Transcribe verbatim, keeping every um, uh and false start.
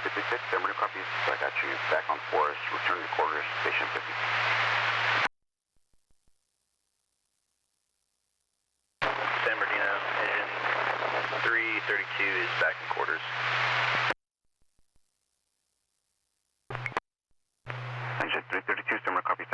fifty-six, San Bernardino copies. I got you back on Forest, return to quarters, station fifty. San Bernardino, engine three thirty-two is back in quarters. Engine three thirty-two, San Bernardino copies.